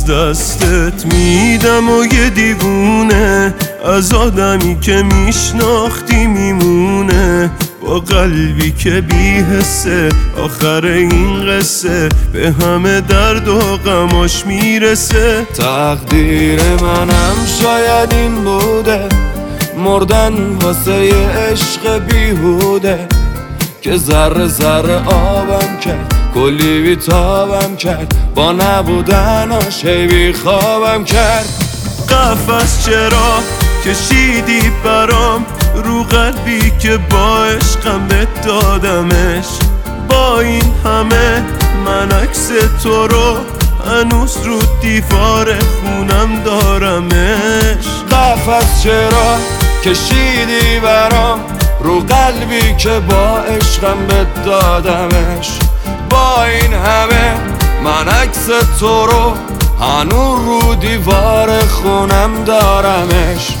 دستت میدم و یه دیوونه از آدمی که میشناختی میمونه، با قلبی که بی‌حسه آخر این قصه به همه درد و غماش میرسه. تقدیر منم شاید این بوده، مردن واسه یه عشق بیهوده که ذره ذره آبم کرد، کلی بیتابم کرد، با نبودناش هی بیخوابم کرد. قفس چرا کشیدی برام رو قلبی که با عشقم بهت دادمش، با این همه من عکس تو رو هنوز رو دیوار خونم دارمش. قفس چرا کشیدی برام رو قلبی که با عشقم بهت دادمش، با این همه من عکس تو رو هنوز رو دیوار خونم دارمش.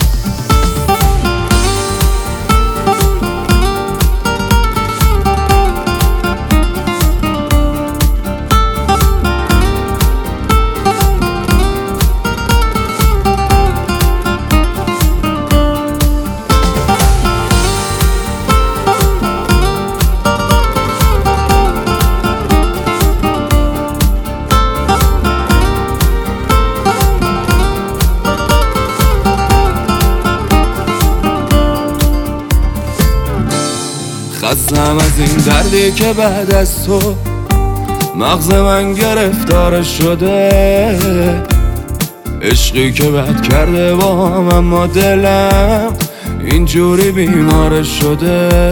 خستم از این دردی که بعد از تو مغز من گرفتار شده، عشقی که بد کرده با هم اما دلم اینجوری بیمار شده.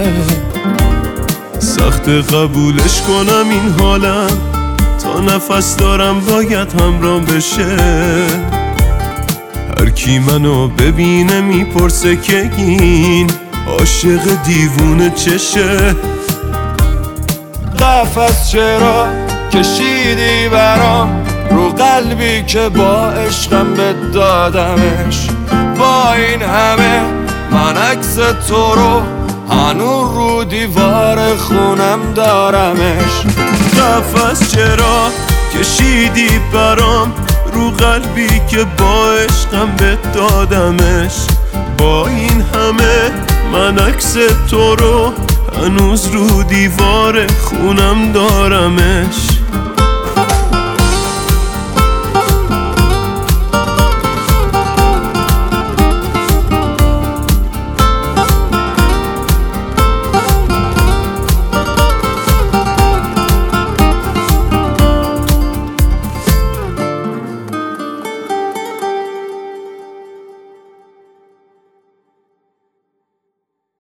سخت قبولش کنم این حالم، تا نفس دارم باید همرام بشه. هر کی منو ببینه میپرسه که این عاشق دیوونه چشه. قفس چرا کشیدی برام رو قلبی که با عشقم بهت دادمش، با این همه من عکس تو رو هنوز رو دیوار خونم دارمش. قفس چرا کشیدی برام رو قلبی که با عشقم بهت دادمش، با این همه من عکس تو رو هنوز رو دیوار خونم دارمش.